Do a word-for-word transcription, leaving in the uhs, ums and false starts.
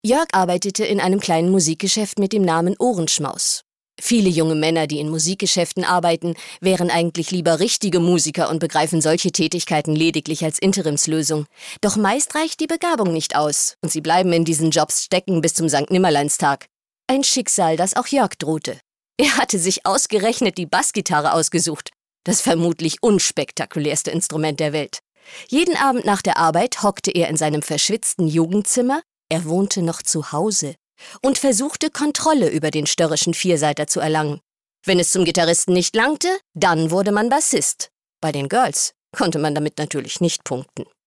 Jörg arbeitete in einem kleinen Musikgeschäft mit dem Namen Ohrenschmaus. Viele junge Männer, die in Musikgeschäften arbeiten, wären eigentlich lieber richtige Musiker und begreifen solche Tätigkeiten lediglich als Interimslösung. Doch meist reicht die Begabung nicht aus und sie bleiben in diesen Jobs stecken bis zum Sankt Nimmerleinstag. Ein Schicksal, das auch Jörg drohte. Er hatte sich ausgerechnet die Bassgitarre ausgesucht, das vermutlich unspektakulärste Instrument der Welt. Jeden Abend nach der Arbeit hockte er in seinem verschwitzten Jugendzimmer, er wohnte noch zu Hause, und versuchte, Kontrolle über den störrischen Vierseiter zu erlangen. Wenn es zum Gitarristen nicht langte, dann wurde man Bassist. Bei den Girls konnte man damit natürlich nicht punkten.